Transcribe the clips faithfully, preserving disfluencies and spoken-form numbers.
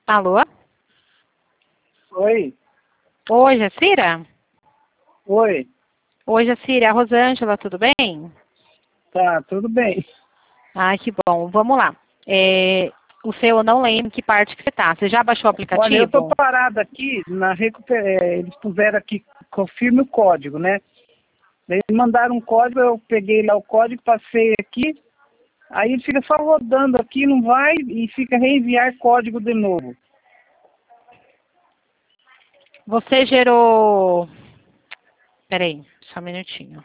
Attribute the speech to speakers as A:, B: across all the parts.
A: Alô?
B: Oi.
A: Oi, Jacira?
B: Oi.
A: Oi, Jacira. A Rosângela, tudo bem?
B: Tá, tudo bem.
A: Ai, que bom. Vamos lá. É, o seu, eu não lembro em que parte que você tá. Você já baixou o
B: Olha, eu tô
A: aplicativo?
B: parado aqui, na recuper... é, eles puseram aqui, confirme o código, né? Eles mandaram um código, eu peguei lá o código, passei aqui, aí ele fica só rodando aqui, não vai, e fica reenviar código de novo.
A: Você gerou... Peraí, só um minutinho.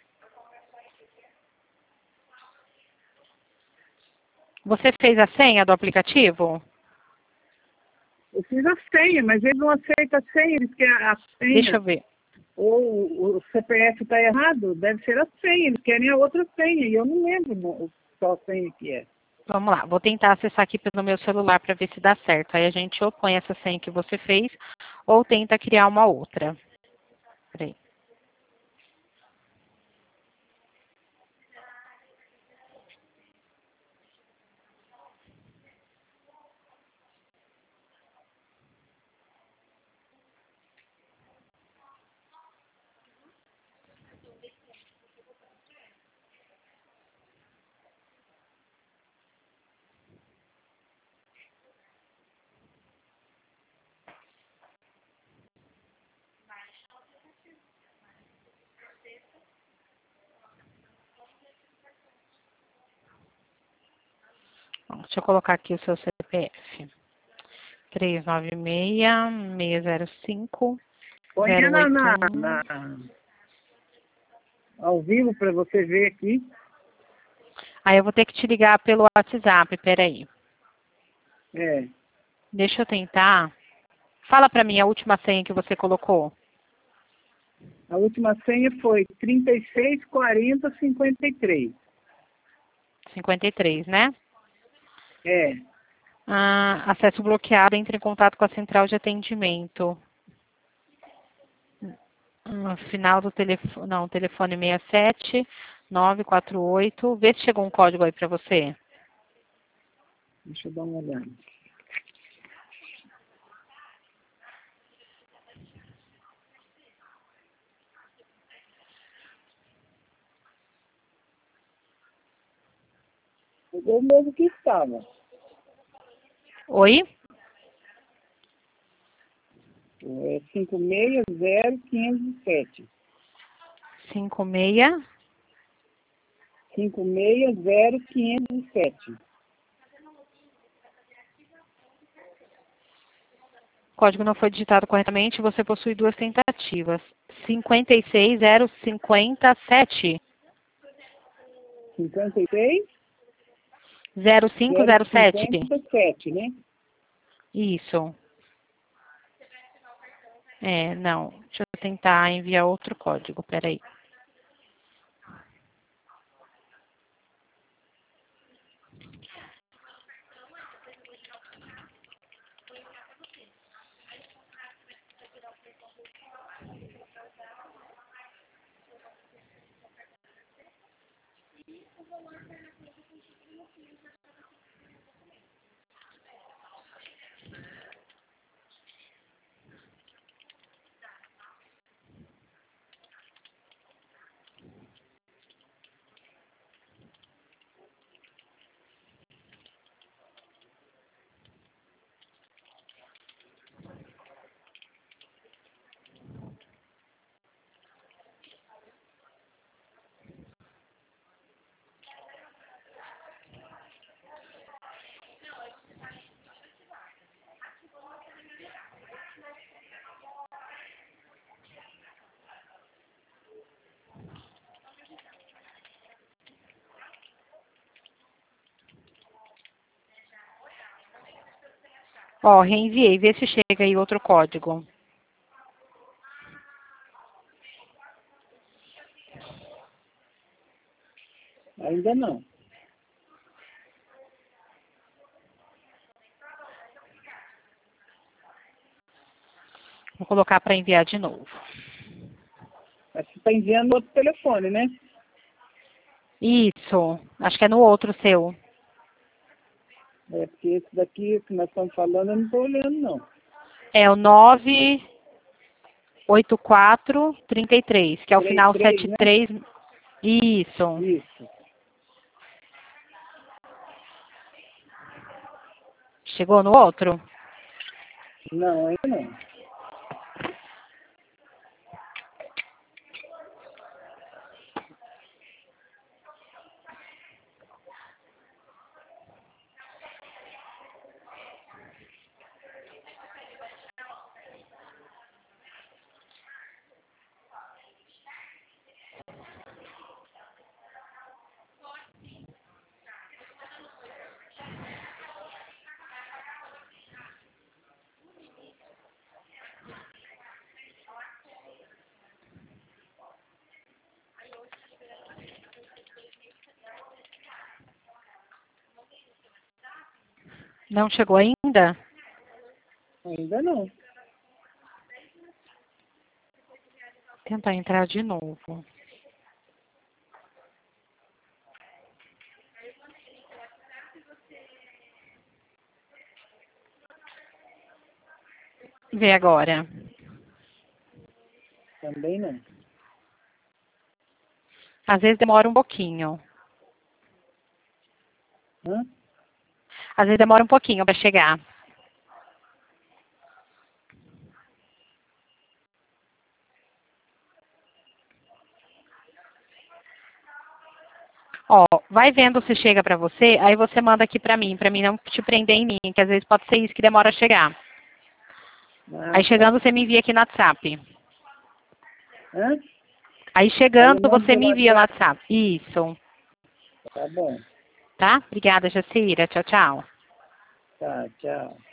A: Você fez a senha do aplicativo?
B: Eu fiz a senha, mas eles não aceitam a senha, eles querem a
A: Deixa
B: senha.
A: eu ver.
B: Ou o C P F está errado, deve ser a senha, eles querem a outra senha, e eu não lembro mo- qual senha que é.
A: Vamos lá, vou tentar acessar aqui pelo meu celular para ver se dá certo. Aí a gente ou põe essa senha que você fez, ou tenta criar uma outra. Peraí. Bom, deixa eu colocar aqui o seu C P F. três nove seis, seis zero cinco,
B: Põe
A: zero
B: na,
A: oito
B: na,
A: um.
B: na- ao vivo para você ver aqui.
A: Aí eu vou ter que te ligar pelo WhatsApp, peraí.
B: É,
A: Deixa eu tentar. Fala pra mim a última senha que você colocou.
B: a última senha foi trinta e seis, quarenta, cinquenta e três.
A: cinquenta e três, né?
B: É,
A: Ah, acesso bloqueado, entre em contato com a central de atendimento. Ah, final do telefone, não, telefone seis sete nove quatro oito. Vê se chegou um código aí pra você.
B: deixa eu dar uma olhada. O mesmo que estava.
A: Oi?
B: É cinco seis zero cinco zero sete.
A: cinco seis.
B: cinco seis zero cinco zero sete.
A: O código não foi digitado corretamente, você possui duas tentativas. cinquenta e seis zero cinquenta sete.
B: cinquenta e seis
A: zero cinco
B: zero
A: zero sete.
B: cinquenta sete, né?
A: Isso. É, não. Deixa eu tentar enviar outro código, peraí. Ó, reenviei. Vê se chega aí outro código.
B: Ainda não.
A: Vou colocar para enviar de novo.
B: Mas você está enviando outro telefone, né?
A: Isso. Acho que é no outro seu.
B: É, porque esse daqui que nós estamos falando, eu não estou olhando, não.
A: É o nove oito quatro três três, que é o final
B: três,
A: setenta e
B: né?
A: três. Isso.
B: Isso.
A: Chegou no outro?
B: Não, ainda não.
A: Não chegou ainda?
B: Ainda não.
A: Vou tentar entrar de novo. Vê agora.
B: Também não.
A: Às vezes demora um pouquinho.
B: Hã?
A: Às vezes demora um pouquinho para chegar. Ó, vai vendo se chega para você, aí você manda aqui para mim, para mim não te prender em mim, que às vezes pode ser isso que demora a chegar.
B: Ah,
A: Aí
B: tá.
A: chegando você me envia aqui no WhatsApp.
B: Hã?
A: Aí
B: Aí
A: chegando
B: eu mando
A: você
B: no
A: me envia no
B: WhatsApp.
A: WhatsApp. Isso.
B: Tá bom.
A: Tá? Obrigada, Jacira. Tchau, tchau.
B: Tá, tchau.